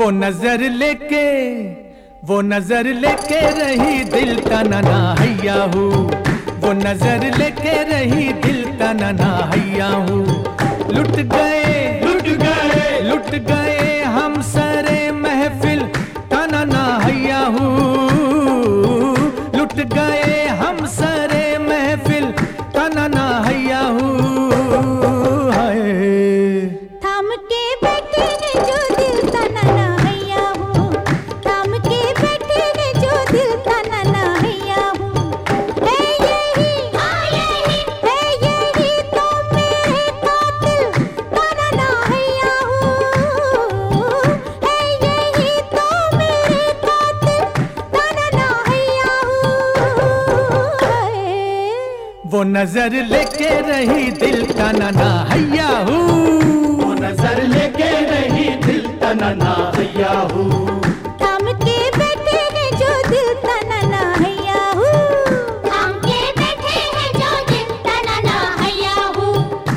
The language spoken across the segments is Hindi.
वो नजर लेके रही दिल तनना हैया हूँ, वो नजर लेके रही दिल तनना हैया हूँ। लुट गए हम सरे महफिल तनना हैया हूँ, लुट गए हम सरे महफिल तनना हैया हूँ। थाम के बैठे हैं जो दिल तनना हैया हूँ, थाम के बैठे हैं जो दिल तनना हैया हूँ। है यही तो मेरे कातिल तनना हैया हूँ, है यही तो मेरे कातिल तनना हैया हूँ। वो नजर लेके रही दिल तनना हैया हूँ, वो नजर लेके रही दिल तनना हैया हूँ। थाम के बैठे हैं जो दिल तनना हैया हूँ, थाम के बैठे हैं जो दिल तनना हैया हूँ।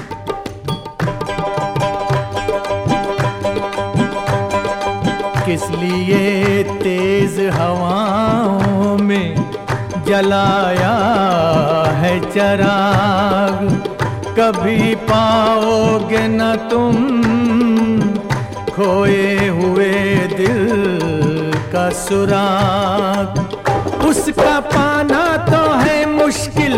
किस लिए तेज हवाओं में जलाया है चिराग, कभी पाओगे न तुम खोए हुए दिल का सुराग। उसका पाना तो है मुश्किल,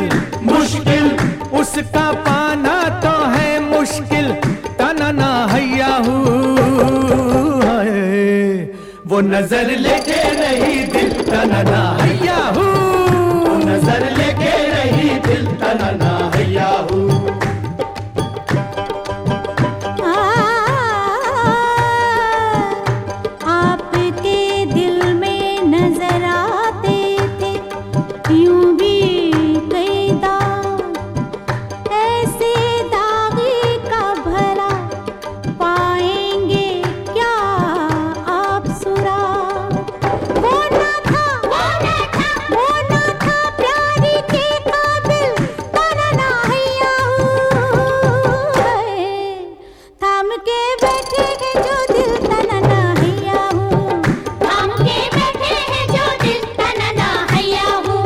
उसका पाना तो है मुश्किल तनना हैया हूँ। वो नजर लेके रही दिल तनना हैया हूँ, वो नजर लेके रही दिल तनना हैया हूँ। आपके दिल में नजर आते थे यूं भी कई दाग, ऐसे दागे का भला पाएंगे क्या आप सुराग। वो ना था प्यारी के काबिल तनना हैया हूँ। थाम के बैठे हैं जो दिल तनना हैया हूँ, थाम के बैठे हैं जो दिल तनना हैया हूँ।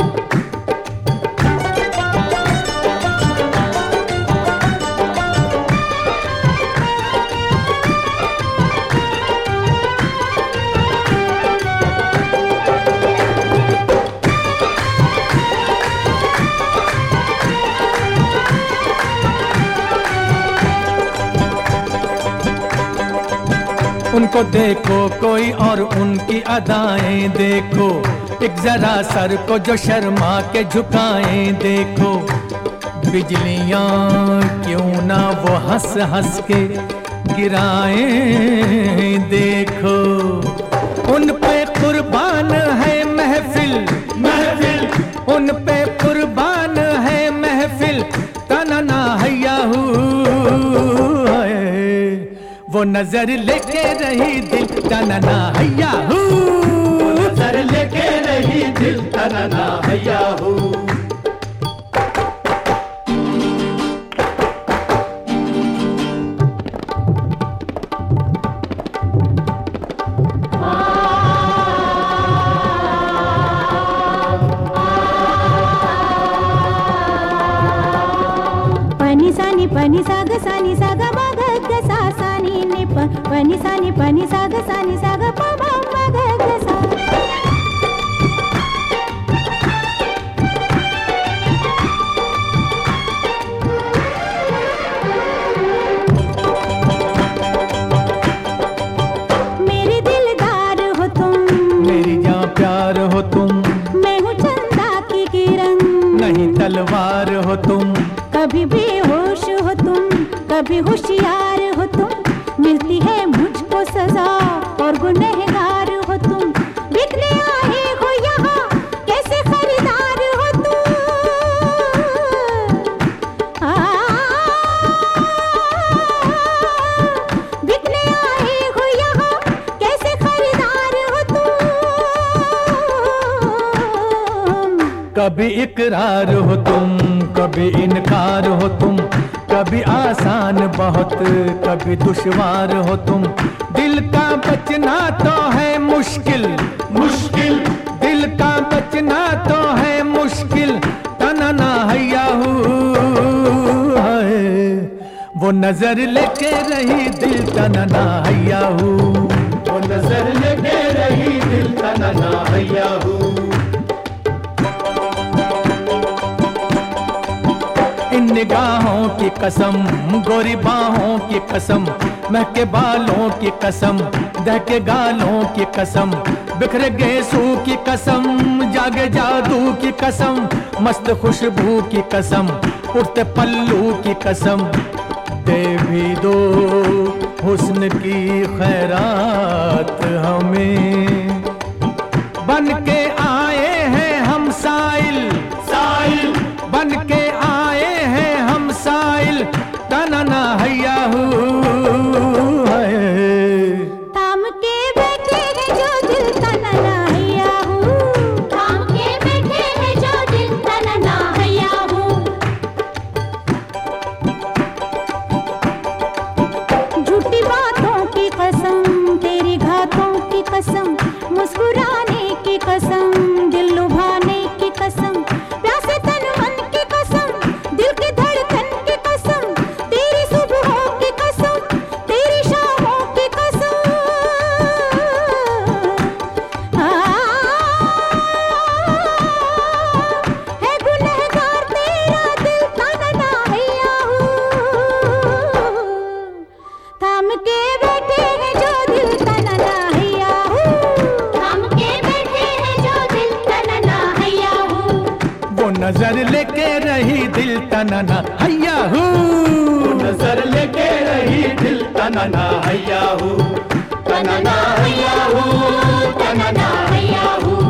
उनको देखो कोई और उनकी अदाएं देखो, एक जरा सर को जो शर्मा के झुकाएं देखो। बिजलियां क्यों ना वो हंस हंस के गिराएं देखो। उन पे कुर्बान है महफिल, उन पे कुर्बान है महफिल तनना हैया हूँ। वो नजर लेके रही दिल तनना हैया हूँ, वो नजर लेके रही दिल तनना हैया हूँ। पनि सा ग सा नि सा ग म ग ग सा सा नि नि प पनि सा ग सा नि सा ग प म म ग ग सा। मेरे दिलदार हो तुम, मेरी जान प्यार हो तुम, मैं हूँ चंदा की किरण, नहीं तलवार हो तुम। कभी बेहोश हो तुम, कभी होशियार हो तुम, मिलती है मुझको सजा और गुनहगार हो तुम। बिकने आए हो यहाँ कैसे खरीदार हो तुम, बिकने आए हो यहाँ कैसे खरीदार हो तुम। कभी इकरार हो तुम, कभी इनकार हो तुम, कभी आसान बहुत, कभी दुश्वार हो तुम। दिल का बचना तो है मुश्किल, मुश्किल दिल का बचना तो है मुश्किल, तनना हैया है। वो नजर लेके रही दिल तनना हैया हूँ, वो नजर लेके रही दिल तनना हैया हूँ। इन निगाहों की कसम, गोरी बाहों की कसम, महके बालों की कसम, दहके गालों की कसम, बिखरे गेसू की कसम, जागे जादू की कसम, मस्त खुशबू की कसम, उठते पल्लू की कसम, दे भी दो हुस्न की खैरात हमें। बन के आए हैं हम साइल, साइल बन के आए हैं हम साइल, तनना हैया है। थाम के बैठे हैं जो दिल तनना हैया हूँ, थाम के बैठे हैं जो दिल तनना हैया हूँ। झूठी बातों की कसम, तेरी घातों की कसम, मुस्कुराने की कसम, दिल लुभाने की कसम, प्यासे तन मन की कसम, दिल की धड़कन की कसम, तेरी सुबहों की कसम, तेरी शामों की कसम। है गुनहगार तेरा दिल तनना हैया हूँ, थाम के बैठे हैं जो दिल तनना हैया हूँ, थाम के बैठे हैं जो दिल तनना हैया हूँ। वो नजर लेके रही दिल तनना हैया वो हूँ, नजर लेके रही दिल तनना हैया हूँ, तनना हैया हूँ, तनना हैया हूँ।